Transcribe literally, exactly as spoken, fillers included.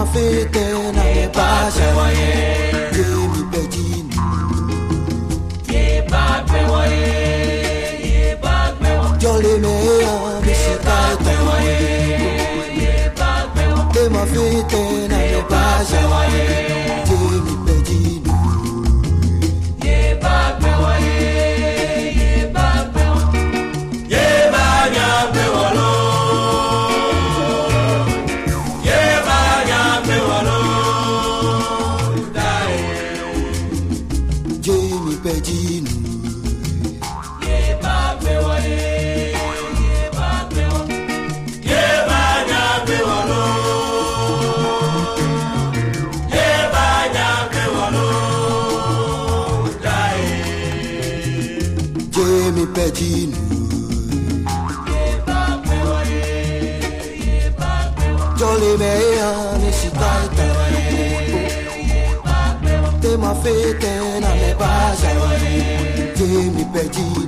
fete na me pasa ye mi pejin ye bag me wa ye bag me wa jolly me me se ta ye ye bag me wa te ma fete na me pasa ye mi pejin ye bag me wa ye bag me wa ye bag me wa lo Pejin jolly me ani sitaita te ma fete na me pasa ye mi pejin